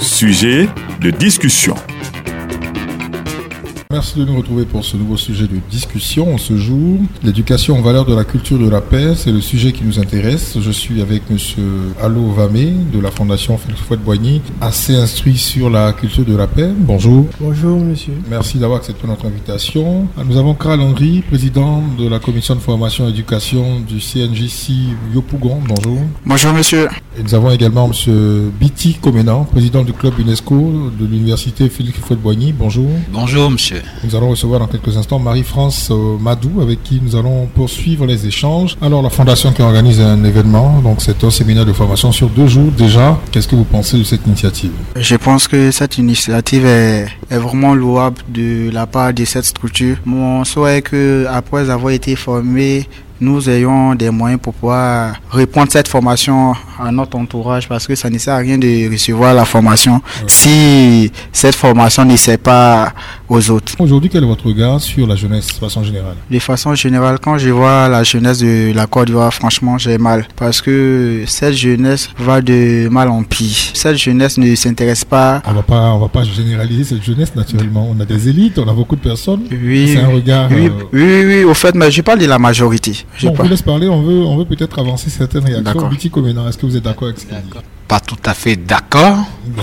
Sujet de discussion. Merci de nous retrouver pour ce nouveau sujet de discussion. Ce jour, l'éducation aux valeurs de la culture de la paix, c'est le sujet qui nous intéresse. Je suis avec M. Allo Vamé de la Fondation Félix Houphouët-Boigny, assez instruit sur la culture de la paix. Bonjour. Bonjour, monsieur. Merci d'avoir accepté notre invitation. Nous avons Kral Henry, président de la commission de formation et éducation du CNJC Yopougon. Bonjour. Bonjour, monsieur. Et nous avons également M. Biti Komenan, président du club UNESCO de l'université Félix Houphouët-Boigny. Bonjour. Bonjour, monsieur. Nous allons recevoir dans quelques instants Marie-France Madou, avec qui nous allons poursuivre les échanges. Alors, la Fondation qui organise un événement, donc c'est un séminaire de formation sur 2 jours déjà. Qu'est-ce que vous pensez de cette initiative? Je pense que cette initiative est vraiment louable de la part de cette structure. Mon souhait est qu'après avoir été formés, nous ayons des moyens pour pouvoir répondre cette formation à notre entourage, parce que ça ne sert à rien de recevoir la formation si cette formation ne sert pas aux autres. Aujourd'hui, quel est votre regard sur la jeunesse de façon générale? De façon générale, quand je vois la jeunesse de la Côte d'Ivoire, franchement, j'ai mal, parce que cette jeunesse va de mal en pire. Cette jeunesse ne s'intéresse pas. On va pas généraliser cette jeunesse, naturellement. On a des élites, on a beaucoup de personnes. Oui, c'est un regard. Oui, au fait, mais je parle de la majorité. On vous laisse parler, on veut peut-être avancer certaines réactions. Biti Komenan, est-ce que vous êtes d'accord avec ce qu'il dit? Pas tout à fait d'accord.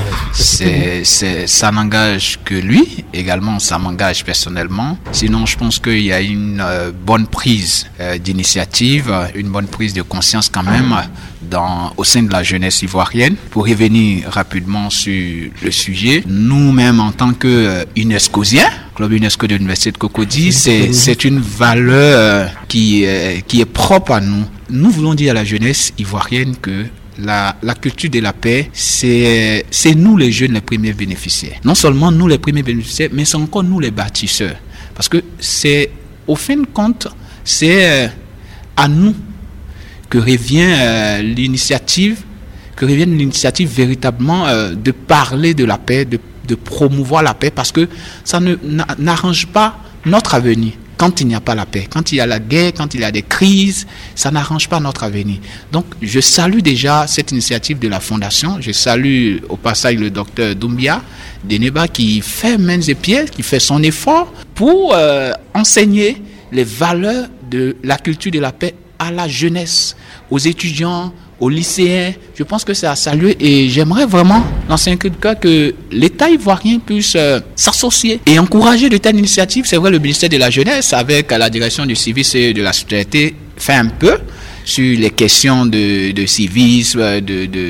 Ça n'engage que lui. Également, ça m'engage personnellement. Sinon, je pense qu'il y a une bonne prise d'initiative, une bonne prise de conscience quand même au sein de la jeunesse ivoirienne. Pour revenir rapidement sur le sujet, nous-mêmes en tant que UNESCO-siens, Club UNESCO de l'Université de Cocody, c'est une valeur qui est propre à nous. Nous voulons dire à la jeunesse ivoirienne que la culture de la paix, c'est nous les jeunes les premiers bénéficiaires. Non seulement nous les premiers bénéficiaires, mais c'est encore nous les bâtisseurs. Parce que c'est, au fin de compte, c'est à nous que revient l'initiative véritablement de parler de la paix, de promouvoir la paix, parce que ça n'arrange pas notre avenir. Quand il n'y a pas la paix, quand il y a la guerre, quand il y a des crises, ça n'arrange pas notre avenir. Donc, je salue déjà cette initiative de la Fondation. Je salue au passage le docteur Doumbia Deneba qui fait mains et pieds, qui fait son effort pour enseigner les valeurs de la culture de la paix à la jeunesse, aux étudiants, aux lycéens. Je pense que c'est à saluer et j'aimerais vraiment, dans ce cas, que l'État ivoirien puisse s'associer et encourager de telles initiatives. C'est vrai, le ministère de la Jeunesse, avec la direction du civisme et de la citoyenneté, fait un peu sur les questions de civisme,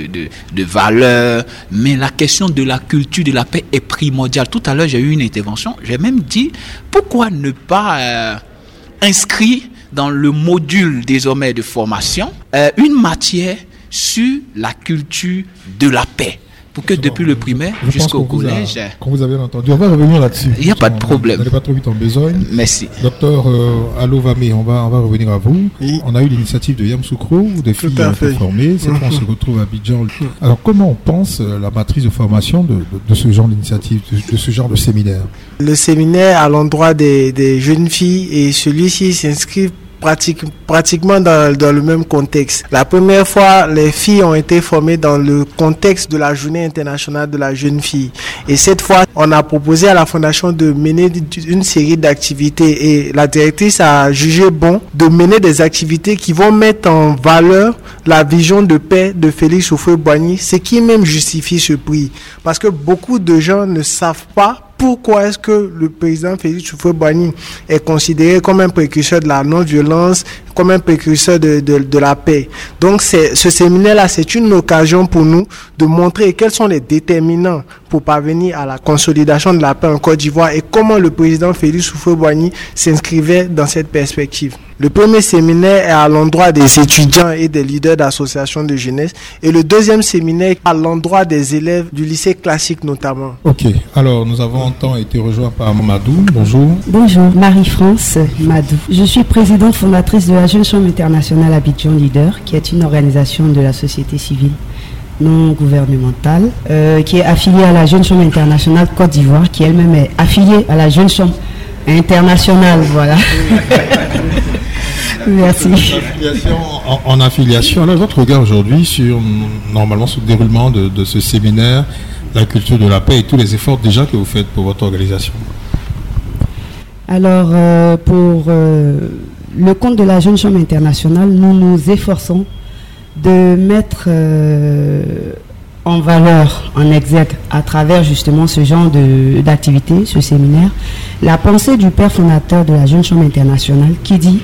de valeurs, mais la question de la culture de la paix est primordiale. Tout à l'heure, j'ai eu une intervention, j'ai même dit, pourquoi ne pas inscrire dans le module désormais de formation, une matière sur la culture de la paix. Pour que depuis le primaire jusqu'au collège... Quand vous avez entendu, on va revenir là-dessus. Il n'y a pas de problème. Vous n'allez pas trop vite en besogne. Merci. Docteur Allo Vamé, on va revenir à vous. Oui. On a eu l'initiative de Yamoussoukro, où des filles ont été formées. C'est qu'on se retrouve à Abidjan. Alors, comment on pense la matrice de formation de ce genre d'initiative, de ce genre de séminaire? Le séminaire à l'endroit des jeunes filles, et celui-ci s'inscrit pratiquement dans le même contexte. La première fois, les filles ont été formées dans le contexte de la Journée internationale de la jeune fille. Et cette fois, on a proposé à la Fondation de mener une série d'activités et la directrice a jugé bon de mener des activités qui vont mettre en valeur la vision de paix de Félix Houphouët-Boigny, ce qui même justifie ce prix. Parce que beaucoup de gens ne savent pas pourquoi est-ce que le président Félix Houphouët-Boigny est considéré comme un précurseur de la non-violence, comme un précurseur de la paix. Donc ce séminaire-là, c'est une occasion pour nous de montrer quels sont les déterminants pour parvenir à la consolidation de la paix en Côte d'Ivoire et comment le président Félix Houphouët-Boigny s'inscrivait dans cette perspective. Le premier séminaire est à l'endroit des étudiants et des leaders d'associations de jeunesse et le deuxième séminaire à l'endroit des élèves du lycée classique notamment. Ok, alors nous avons longtemps été rejoints par Madou. Bonjour. Bonjour, Marie-France Madou. Je suis présidente fondatrice de la Jeune Chambre internationale Abidjan Leader, qui est une organisation de la société civile non gouvernementale, qui est affiliée à la Jeune Chambre internationale Côte d'Ivoire, qui elle-même est affiliée à la Jeune Chambre internationale, voilà. Merci. En affiliation. Alors, votre regard aujourd'hui sur, normalement, sur le déroulement de ce séminaire la culture de la paix et tous les efforts déjà que vous faites pour votre organisation? Alors, pour le compte de la Jeune Chambre internationale, nous nous efforçons de mettre en valeur, en exergue, à travers justement ce genre d'activité, ce séminaire, la pensée du père fondateur de la Jeune Chambre internationale qui dit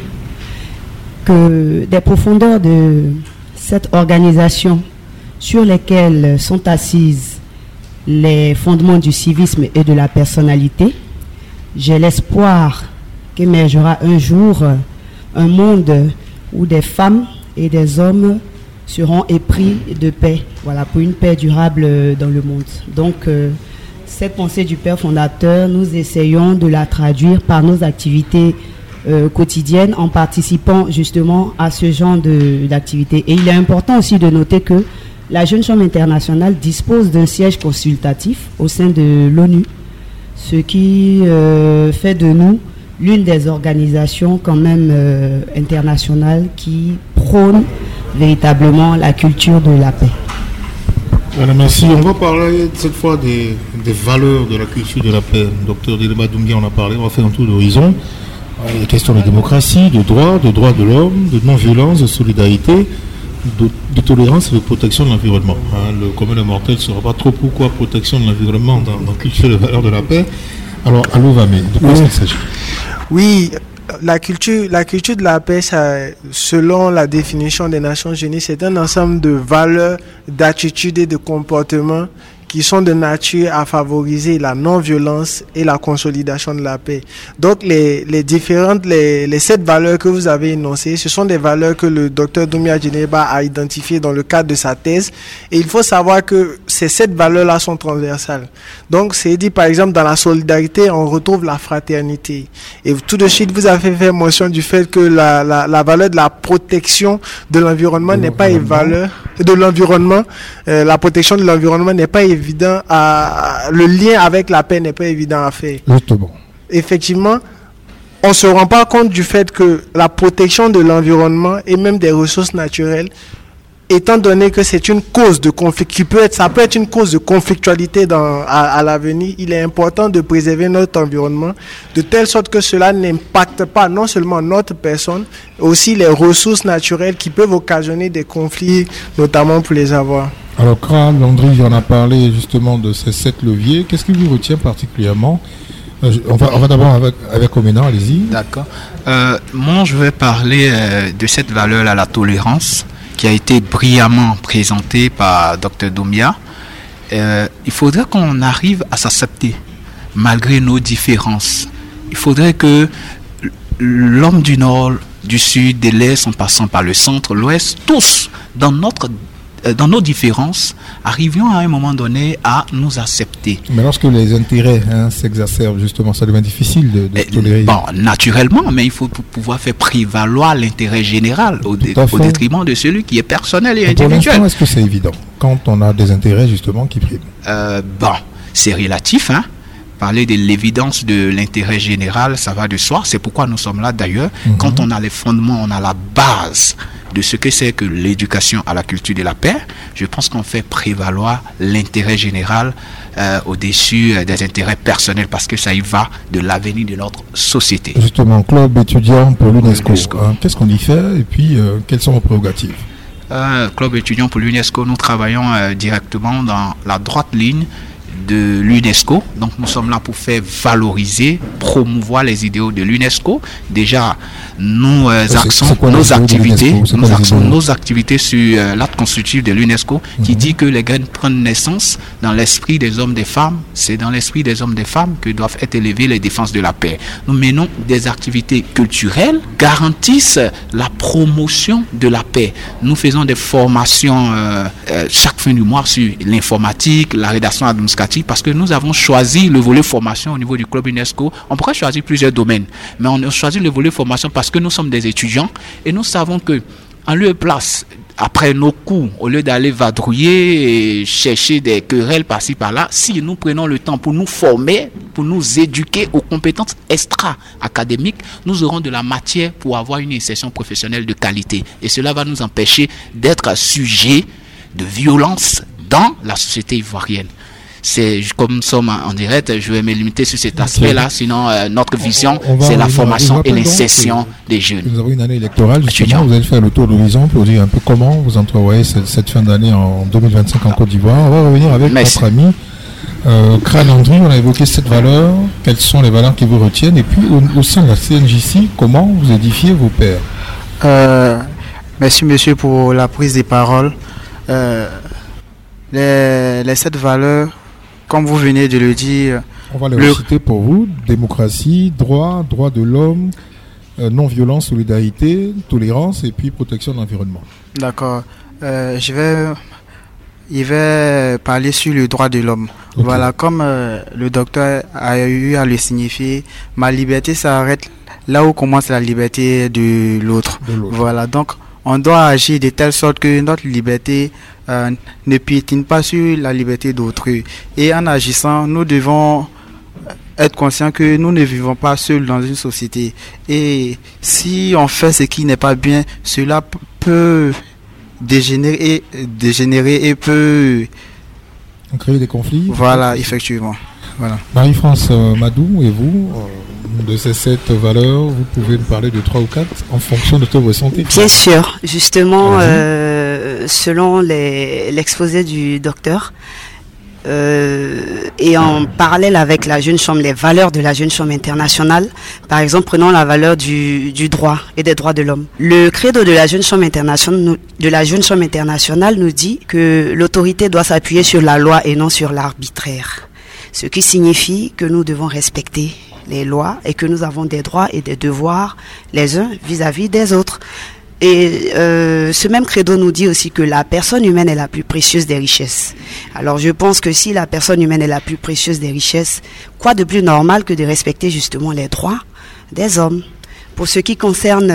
que des profondeurs de cette organisation sur lesquelles sont assises les fondements du civisme et de la personnalité, j'ai l'espoir qu'émergera un jour un monde où des femmes et des hommes seront épris de paix, voilà, pour une paix durable dans le monde. Donc, cette pensée du père fondateur, nous essayons de la traduire par nos activités quotidiennes en participant justement à ce genre d'activités. Et il est important aussi de noter que la Jeune Chambre internationale dispose d'un siège consultatif au sein de l'ONU, ce qui fait de nous l'une des organisations quand même internationales qui prône véritablement la culture de la paix. Voilà, merci. On va parler cette fois des valeurs de la culture de la paix. Docteur Delema Doumbia en a parlé, on va faire un tour d'horizon. Il y a question de démocratie, de droits de l'homme, de non-violence, de solidarité, de tolérance et de protection de l'environnement. Le commun des mortels ne saura pas trop pourquoi protection de l'environnement dans culture de valeurs de la paix. Alors, Allo Vamé, de quoi il s'agit? Oui, la culture de la paix, ça, selon la définition des Nations Unies, c'est un ensemble de valeurs, d'attitudes et de comportements qui sont de nature à favoriser la non-violence et la consolidation de la paix. Donc les 7 valeurs que vous avez énoncées, ce sont des valeurs que le docteur Doumbia Djeneba a identifiées dans le cadre de sa thèse. Et il faut savoir que ces 7 valeurs-là sont transversales. Donc c'est dit par exemple dans la solidarité, on retrouve la fraternité. Et tout de suite, vous avez fait mention du fait que la valeur de la protection de l'environnement n'est pas une valeur de l'environnement. La protection de l'environnement n'est pas évident le lien avec la paix n'est pas évident à faire. Justement. Effectivement, on ne se rend pas compte du fait que la protection de l'environnement et même des ressources naturelles, étant donné que c'est une cause de conflit, ça peut être une cause de conflictualité à l'avenir, il est important de préserver notre environnement de telle sorte que cela n'impacte pas non seulement notre personne, aussi les ressources naturelles qui peuvent occasionner des conflits, notamment pour les avoir. Alors, Karl Landry en a parlé justement de ces 7 leviers. Qu'est-ce qui vous retient particulièrement? On va d'abord avec Omena, allez-y. D'accord. Moi, je vais parler de cette valeur à la tolérance qui a été brillamment présentée par Dr Doumbia. Il faudrait qu'on arrive à s'accepter malgré nos différences. Il faudrait que l'homme du Nord, du Sud, de l'Est, en passant par le centre, l'Ouest, tous, dans nos différences, arrivions à un moment donné à nous accepter. Mais lorsque les intérêts s'exacerbent, justement, ça devient difficile de tolérer. Bon, naturellement, mais il faut pouvoir faire prévaloir l'intérêt général au détriment de celui qui est personnel et individuel. Pour l'instant, est-ce que c'est évident quand on a des intérêts, justement, qui priment? C'est relatif, Parler de l'évidence de l'intérêt général, ça va de soi. C'est pourquoi nous sommes là d'ailleurs. Quand on a les fondements, on a la base de ce que c'est que l'éducation à la culture de la paix, je pense qu'on fait prévaloir l'intérêt général au-dessus des intérêts personnels parce que ça y va de l'avenir de notre société. Justement, club étudiant pour l'UNESCO. Qu'est-ce qu'on y fait et puis quelles sont vos prérogatives? Club étudiant pour l'UNESCO, nous travaillons directement dans la droite ligne de l'UNESCO. Donc nous sommes là pour faire valoriser, promouvoir les idéaux de l'UNESCO. Déjà, nous axons nos activités sur l'acte constitutif de l'UNESCO qui dit que les graines prennent naissance dans l'esprit des hommes et des femmes. C'est dans l'esprit des hommes et des femmes que doivent être élevées les défenses de la paix. Nous menons des activités culturelles, garantissent la promotion de la paix. Nous faisons des formations chaque fin du mois sur l'informatique, la rédaction administrative, parce que nous avons choisi le volet formation au niveau du club UNESCO. On pourrait choisir plusieurs domaines, mais on a choisi le volet formation parce que nous sommes des étudiants et nous savons que en lieu et place, après nos cours, au lieu d'aller vadrouiller et chercher des querelles par-ci par-là, si nous prenons le temps pour nous former, pour nous éduquer aux compétences extra-académiques, nous aurons de la matière pour avoir une insertion professionnelle de qualité. Et cela va nous empêcher d'être sujets de violence dans la société ivoirienne. comme nous sommes en direct, je vais me limiter sur cet aspect-là. Sinon, notre vision, c'est la formation et l'insertion des jeunes. Nous avons une année électorale, justement. Vous allez faire le tour d'horizon pour dire un peu comment vous entrevoyez cette fin d'année en 2025 en Côte d'Ivoire. On va revenir avec notre ami Kran Andri. On a évoqué cette valeur. Quelles sont les valeurs qui vous retiennent? Et puis, au sein de la CNJC, comment vous édifiez vos pairs? Merci, monsieur, pour la prise des paroles. Les 7 valeurs, comme vous venez de le dire... On va les reciter pour vous. Démocratie, droit de l'homme, non-violence, solidarité, tolérance et puis protection de l'environnement. D'accord. Je vais parler sur le droit de l'homme. Okay. Voilà, comme le docteur a eu à le signifier, ma liberté s'arrête là où commence la liberté de l'autre. Voilà, donc on doit agir de telle sorte que notre liberté ne piétine pas sur la liberté d'autrui. Et en agissant, nous devons être conscients que nous ne vivons pas seuls dans une société. Et si on fait ce qui n'est pas bien, cela peut dégénérer et peut créer des conflits. Voilà, effectivement. Voilà. Marie-France Madou, et vous, de ces 7 valeurs, vous pouvez nous parler de 3 ou 4 en fonction de votre ressenti? Bien sûr, justement, selon l'exposé du docteur, et en parallèle avec la Jeune Chambre, les valeurs de la Jeune Chambre internationale, par exemple, prenons la valeur du droit et des droits de l'homme. Le credo de la Jeune Chambre internationale nous dit que l'autorité doit s'appuyer sur la loi et non sur l'arbitraire. Ce qui signifie que nous devons respecter les lois et que nous avons des droits et des devoirs les uns vis-à-vis des autres. Et ce même credo nous dit aussi que la personne humaine est la plus précieuse des richesses. Alors je pense que si la personne humaine est la plus précieuse des richesses, quoi de plus normal que de respecter justement les droits des hommes? Pour ce qui concerne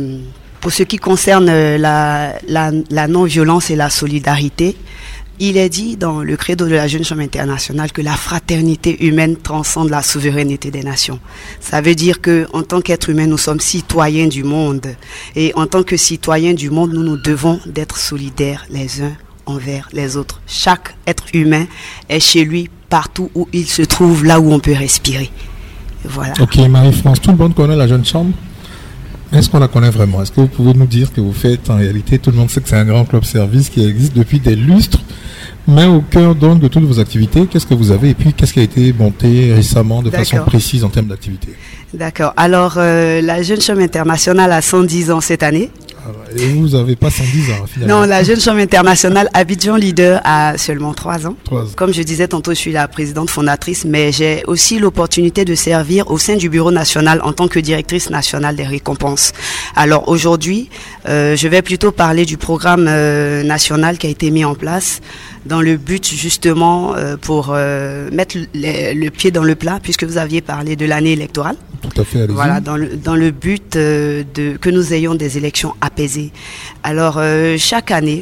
la non-violence et la solidarité, il est dit dans le credo de la Jeune Chambre internationale que la fraternité humaine transcende la souveraineté des nations. Ça veut dire que en tant qu'être humain, nous sommes citoyens du monde. Et en tant que citoyens du monde, nous devons d'être solidaires les uns envers les autres. Chaque être humain est chez lui partout où il se trouve, là où on peut respirer. Voilà. Ok, Marie-France, tout le monde connaît la Jeune Chambre. Est-ce qu'on la connaît vraiment? Est-ce que vous pouvez nous dire que vous faites en réalité? Tout le monde sait que c'est un grand club service qui existe depuis des lustres, mais au cœur donc de toutes vos activités, qu'est-ce que vous avez et puis qu'est-ce qui a été monté récemment de façon précise en termes d'activité? D'accord. Alors, la Jeune Chambre internationale a 110 ans cette année. Et vous n'avez pas 110 ans finalement? Non, la Jeune Chambre internationale Abidjan Leader a seulement 3 ans. Comme je disais tantôt, je suis la présidente fondatrice, mais j'ai aussi l'opportunité de servir au sein du bureau national en tant que directrice nationale des récompenses. Alors aujourd'hui, je vais plutôt parler du programme national qui a été mis en place dans le but justement pour mettre le pied dans le plat, puisque vous aviez parlé de l'année électorale. Tout à fait, allez-y. Voilà, dans le but que nous ayons des élections apaisées. Alors, chaque année,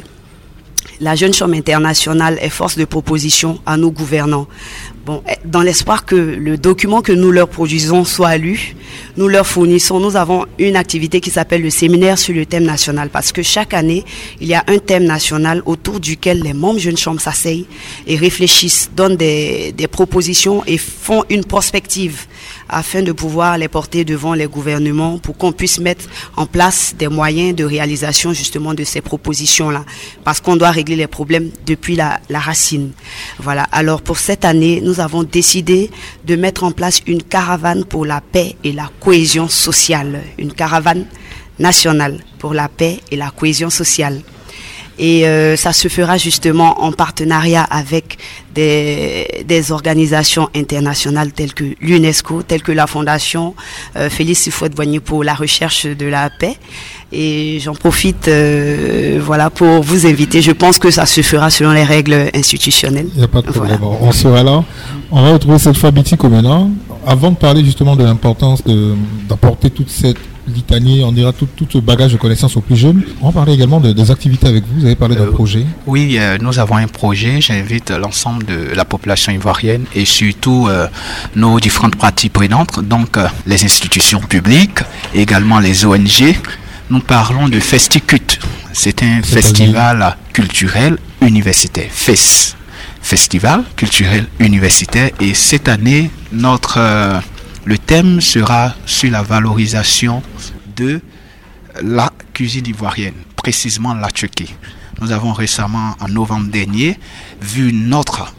la Jeune Chambre internationale est force de proposition à nos gouvernants. Bon, dans l'espoir que le document que nous leur produisons soit lu, nous leur fournissons, nous avons une activité qui s'appelle le séminaire sur le thème national, parce que chaque année, il y a un thème national autour duquel les membres Jeune Chambre s'asseyent et réfléchissent, donnent des propositions et font une prospective afin de pouvoir les porter devant les gouvernements pour qu'on puisse mettre en place des moyens de réalisation justement de ces propositions-là, parce qu'on doit régler les problèmes depuis la racine. Voilà. Alors pour cette année, nous avons décidé de mettre en place une caravane pour la paix et la cohésion sociale, une caravane nationale pour la paix et la cohésion sociale. Et ça se fera justement en partenariat avec des organisations internationales telles que l'UNESCO, telles que la Fondation Félix Houphouët-Boigny pour la recherche de la paix. Et j'en profite voilà, pour vous inviter. Je pense que ça se fera selon les règles institutionnelles. Il n'y a pas de problème. Voilà. On sera là. On va retrouver cette fois Biti Komena. Avant de parler justement de l'importance d'apporter toute cette litanie, on dira tout ce bagage de connaissances aux plus jeunes. On va parler également des activités avec vous. Vous avez parlé d'un projet. Oui, nous avons un projet. J'invite l'ensemble de la population ivoirienne et surtout nos différentes parties prenantes, donc les institutions publiques, également les ONG. Nous parlons de Festicut. C'est un festival culturel universitaire. festival culturel universitaire et cette année, le thème sera sur la valorisation de la cuisine ivoirienne, précisément la tchéké. Nous avons récemment, en novembre dernier, vu notre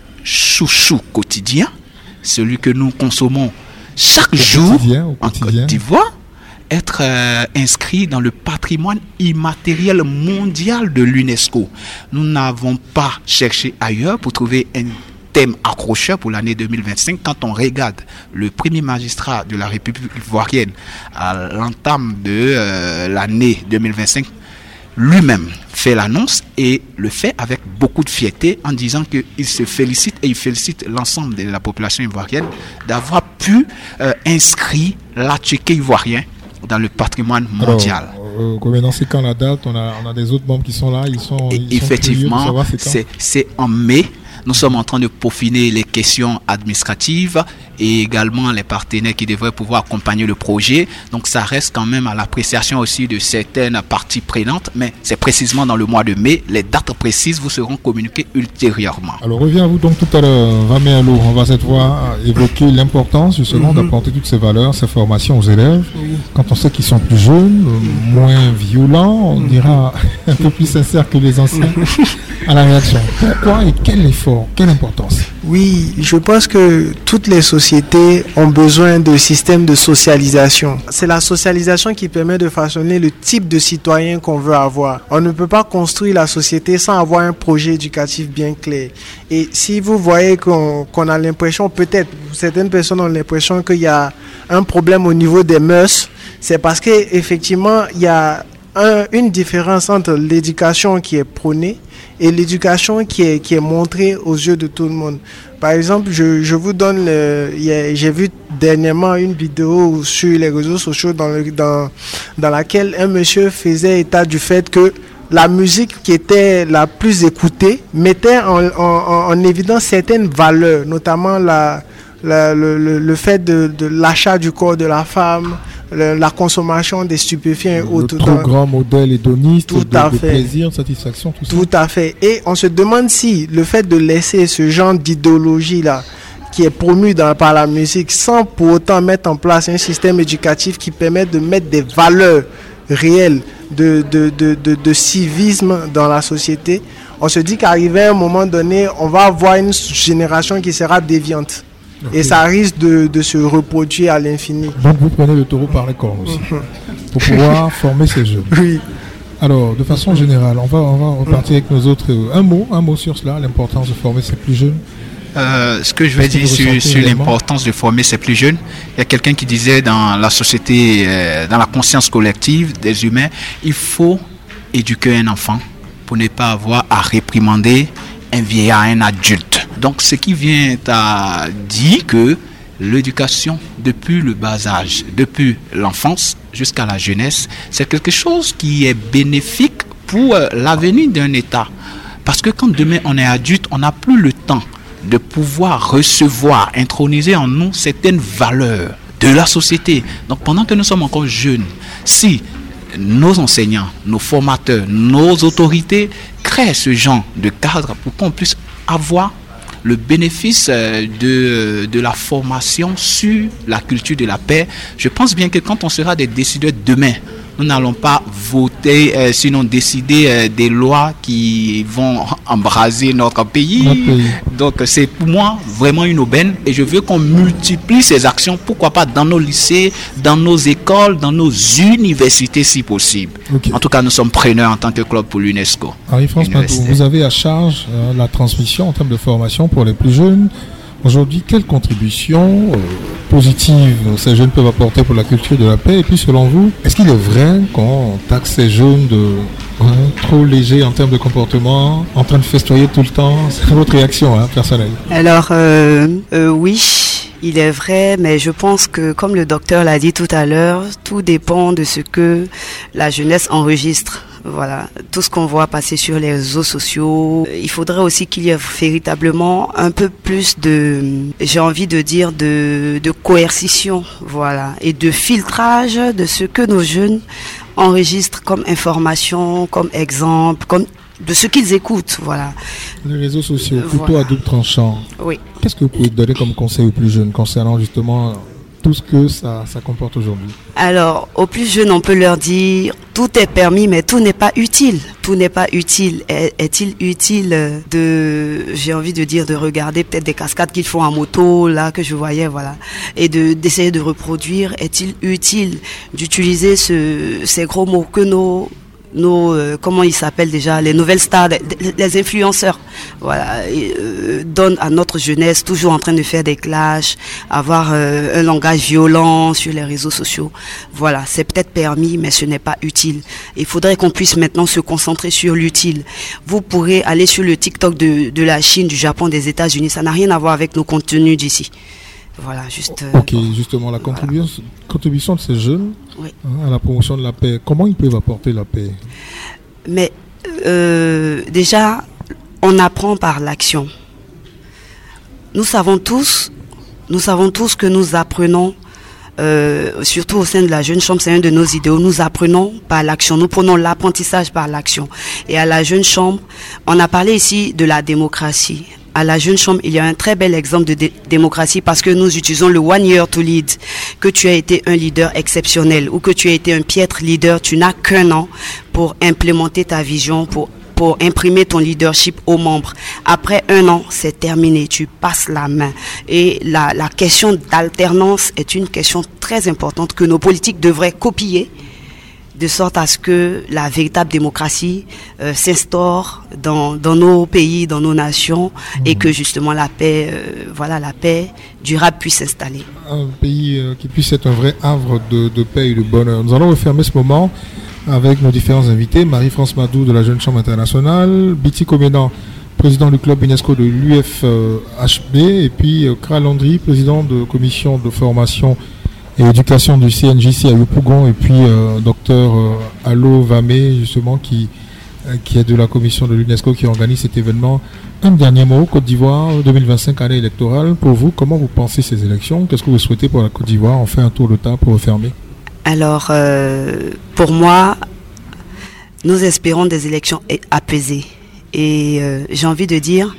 chouchou quotidien, celui que nous consommons chaque jour en Côte d'Ivoire, être inscrit dans le patrimoine immatériel mondial de l'UNESCO. Nous n'avons pas cherché ailleurs pour trouver un thème accrocheur pour l'année 2025. Quand on regarde le premier magistrat de la République ivoirienne à l'entame de l'année 2025, lui-même fait l'annonce et le fait avec beaucoup de fierté en disant qu'il se félicite et il félicite l'ensemble de la population ivoirienne d'avoir pu inscrire la tchéké ivoirien dans le patrimoine mondial. Alors, dans ces quand la date, on a des autres membres qui sont là, effectivement, c'est en mai. Nous sommes en train de peaufiner les questions administratives et également les partenaires qui devraient pouvoir accompagner le projet. Donc ça reste quand même à l'appréciation aussi de certaines parties prenantes, mais c'est précisément dans le mois de mai. Les dates précises vous seront communiquées ultérieurement. Alors reviens à vous donc tout à l'heure, Vamé Allo, on va cette fois évoquer l'importance justement d'apporter toutes ces valeurs, ces formations aux élèves. Quand on sait qu'ils sont plus jeunes, moins violents, on dira un peu plus sincères que les anciens à la réaction. Pourquoi et quel effort, quelle importance? Oui, je pense que toutes les sociétés ont besoin de systèmes de socialisation. C'est la socialisation qui permet de façonner le type de citoyen qu'on veut avoir. On ne peut pas construire la société sans avoir un projet éducatif bien clair. Et si vous voyez qu'on a l'impression, peut-être, certaines personnes ont l'impression qu'il y a un problème au niveau des mœurs, c'est parce qu'effectivement, il y a une différence entre l'éducation qui est prônée et l'éducation qui est montrée aux yeux de tout le monde. Par exemple, je vous donne, j'ai vu dernièrement une vidéo sur les réseaux sociaux dans laquelle un monsieur faisait état du fait que la musique qui était la plus écoutée mettait en évidence certaines valeurs, notamment le fait de l'achat du corps de la femme, la consommation des stupéfiants et autres. Le trop grand modèle hédoniste de plaisir, de satisfaction, tout ça. Tout à fait. Et on se demande si le fait de laisser ce genre d'idéologie-là qui est promu par la musique sans pour autant mettre en place un système éducatif qui permet de mettre des valeurs réelles de civisme dans la société, on se dit qu'arrivé à un moment donné, on va avoir une génération qui sera déviante. Okay. Et ça risque de se reproduire à l'infini. Donc vous prenez le taureau par les cornes aussi, pour pouvoir former ces jeunes. Oui. Alors, de façon générale, on va repartir avec nos autres. Un mot sur cela, l'importance de former ces plus jeunes. Ce que je vais dire sur l'importance de former ces plus jeunes, il y a quelqu'un qui disait dans la société, dans la conscience collective des humains, il faut éduquer un enfant pour ne pas avoir à réprimander un vieillard, un adulte. Donc, ce qui vient à dire que l'éducation, depuis le bas âge, depuis l'enfance jusqu'à la jeunesse, c'est quelque chose qui est bénéfique pour l'avenir d'un État. Parce que quand demain on est adulte, on n'a plus le temps de pouvoir recevoir, introniser en nous certaines valeurs de la société. Donc, pendant que nous sommes encore jeunes, si nos enseignants, nos formateurs, nos autorités créent ce genre de cadre pour qu'on puisse avoir le bénéfice de la formation sur la culture de la paix. Je pense bien que quand on sera des décideurs demain, nous n'allons pas voter, sinon décider des lois qui vont embraser notre pays. Donc c'est pour moi vraiment une aubaine et je veux qu'on multiplie ces actions, pourquoi pas dans nos lycées, dans nos écoles, dans nos universités si possible. Okay. En tout cas, nous sommes preneurs en tant que club pour l'UNESCO. Marie-France Pinto, vous avez à charge la transmission en termes de formation pour les plus jeunes. Aujourd'hui, quelle contribution positive ces jeunes peuvent apporter pour la culture de la paix? Et puis, selon vous, est-ce qu'il est vrai qu'on taxe ces jeunes de trop légers en termes de comportement, en train de festoyer tout le temps? C'est votre réaction personnelle? Alors, oui, il est vrai, mais je pense que, comme le docteur l'a dit tout à l'heure, tout dépend de ce que la jeunesse enregistre. Voilà, tout ce qu'on voit passer sur les réseaux sociaux. Il faudrait aussi qu'il y ait véritablement un peu plus j'ai envie de dire, de coercition, voilà, et de filtrage de ce que nos jeunes enregistrent comme information, comme exemple, comme ce qu'ils écoutent, voilà. Les réseaux sociaux, plutôt à double tranchant. Oui. Qu'est-ce que vous pouvez donner comme conseil aux plus jeunes concernant justement tout ce que ça comporte aujourd'hui? Alors, aux plus jeunes, on peut leur dire, tout est permis, mais tout n'est pas utile. Tout n'est pas utile. Est-il utile j'ai envie de dire, de regarder peut-être des cascades qu'ils font en moto, là, que je voyais, voilà, et d'essayer de reproduire? Est-il utile d'utiliser ces gros mots que nos comment ils s'appellent déjà, les nouvelles stars, les influenceurs, voilà, donnent à notre jeunesse, toujours en train de faire des clashs, avoir un langage violent sur les réseaux sociaux? Voilà, c'est peut-être permis, mais ce n'est pas utile. Il faudrait qu'on puisse maintenant se concentrer sur l'utile. Vous pourrez aller sur le TikTok de la Chine, du Japon, des États-Unis, ça n'a rien à voir avec nos contenus d'ici. Voilà, juste. Ok, justement, la contribution de ces jeunes, oui, à la promotion de la paix, comment ils peuvent apporter la paix? Mais déjà, on apprend par l'action. Nous savons tous que nous apprenons, surtout au sein de la Jeune Chambre, c'est un de nos idéaux, nous apprenons par l'action, nous prenons l'apprentissage par l'action. Et à la Jeune Chambre, on a parlé ici de la démocratie. À la Jeune Chambre, il y a un très bel exemple de démocratie parce que nous utilisons le one year to lead. Que tu as été un leader exceptionnel ou que tu as été un piètre leader, tu n'as qu'un an pour implémenter ta vision, pour imprimer ton leadership aux membres. Après un an, c'est terminé, tu passes la main. Et la question d'alternance est une question très importante que nos politiques devraient copier, de sorte à ce que la véritable démocratie s'instaure dans nos pays, dans nos nations, et que justement la paix durable puisse s'installer. Un pays qui puisse être un vrai havre de paix et de bonheur. Nous allons refermer ce moment avec nos différents invités. Marie-France Madou de la Jeune Chambre internationale, Biti Koménan, président du club UNESCO de l'UFHB, et puis Kra Landry, président de commission de formation et éducation du CNJC à Yopougon, et puis docteur Allo Vamé, justement, qui est de la commission de l'UNESCO qui organise cet événement. Un dernier mot, Côte d'Ivoire, 2025, année électorale. Pour vous, comment vous pensez ces élections? Qu'est-ce que vous souhaitez pour la Côte d'Ivoire? On fait un tour de table pour refermer. Alors, pour moi, nous espérons des élections apaisées. Et j'ai envie de dire,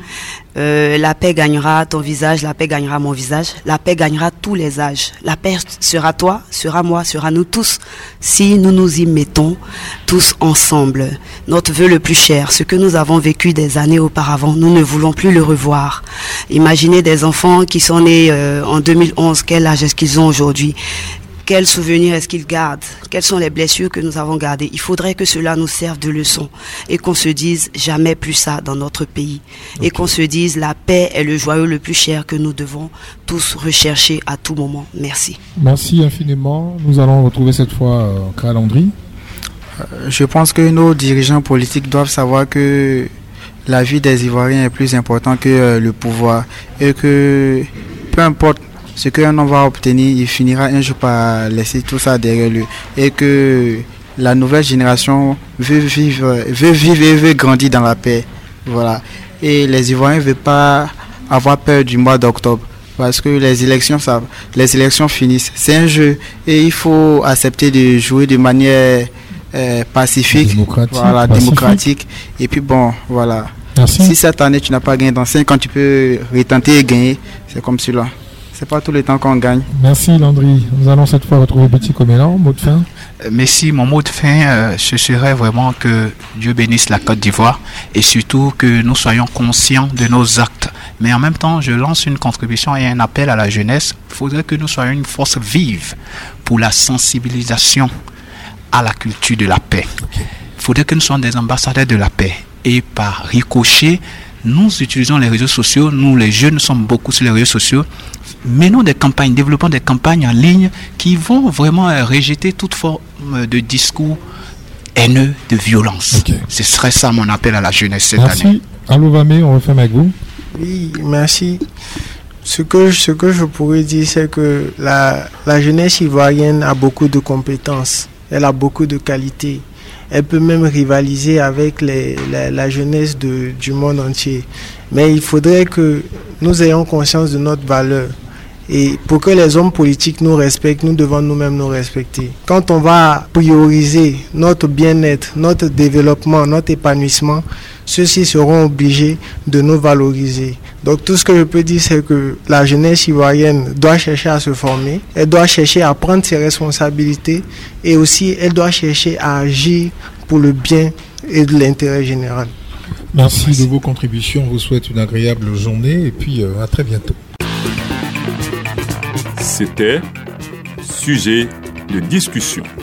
la paix gagnera ton visage, la paix gagnera mon visage, la paix gagnera tous les âges. La paix sera toi, sera moi, sera nous tous, si nous nous y mettons tous ensemble. Notre vœu le plus cher, ce que nous avons vécu des années auparavant, nous ne voulons plus le revoir. Imaginez des enfants qui sont nés en 2011, quel âge est-ce qu'ils ont aujourd'hui? Quels souvenirs est-ce qu'ils gardent? Quelles sont les blessures que nous avons gardées? Il faudrait que cela nous serve de leçon et qu'on se dise jamais plus ça dans notre pays. Okay. Et qu'on se dise la paix est le joyau le plus cher que nous devons tous rechercher à tout moment. Merci. Merci infiniment. Nous allons retrouver cette fois Kra Landry. Je pense que nos dirigeants politiques doivent savoir que la vie des Ivoiriens est plus importante que le pouvoir et que peu importe ce qu'un homme va obtenir, il finira un jour par laisser tout ça derrière lui. Et que la nouvelle génération veut vivre et veut grandir dans la paix. Voilà. Et les Ivoiriens ne veulent pas avoir peur du mois d'octobre. Parce que les élections finissent. C'est un jeu et il faut accepter de jouer de manière pacifique, démocratique. Et puis bon, voilà. Merci. Si cette année tu n'as pas gagné, dans 5 ans tu peux retenter et gagner. C'est comme cela. C'est pas tout le temps qu'on gagne. Merci Landry. Nous allons cette fois retrouver Biti Koménan. Mot de fin. Merci. Mon mot de fin, ce serait vraiment que Dieu bénisse la Côte d'Ivoire et surtout que nous soyons conscients de nos actes. Mais en même temps, je lance une contribution et un appel à la jeunesse. Il faudrait que nous soyons une force vive pour la sensibilisation à la culture de la paix. Okay. Il faudrait que nous soyons des ambassadeurs de la paix. Et par ricochet, nous utilisons les réseaux sociaux. Nous, les jeunes, sommes beaucoup sur les réseaux sociaux. Menons des campagnes, développons des campagnes en ligne qui vont vraiment rejeter toute forme de discours haineux, de violence. Okay. Ce serait ça mon appel à la jeunesse cette année. Merci. Allo Vamé, on referme avec vous. Oui, merci. Ce que je pourrais dire, c'est que la jeunesse ivoirienne a beaucoup de compétences. Elle a beaucoup de qualités. Elle peut même rivaliser avec la jeunesse du monde entier. Mais il faudrait que nous ayons conscience de notre valeur Et pour que les hommes politiques nous respectent, nous devons nous-mêmes nous respecter. Quand on va prioriser notre bien-être, notre développement, notre épanouissement, ceux-ci seront obligés de nous valoriser. Donc tout ce que je peux dire, c'est que la jeunesse ivoirienne doit chercher à se former, elle doit chercher à prendre ses responsabilités et aussi elle doit chercher à agir pour le bien et de l'intérêt général. Merci de vos contributions, on vous souhaite une agréable journée et puis à très bientôt. C'était Sujet de discussion.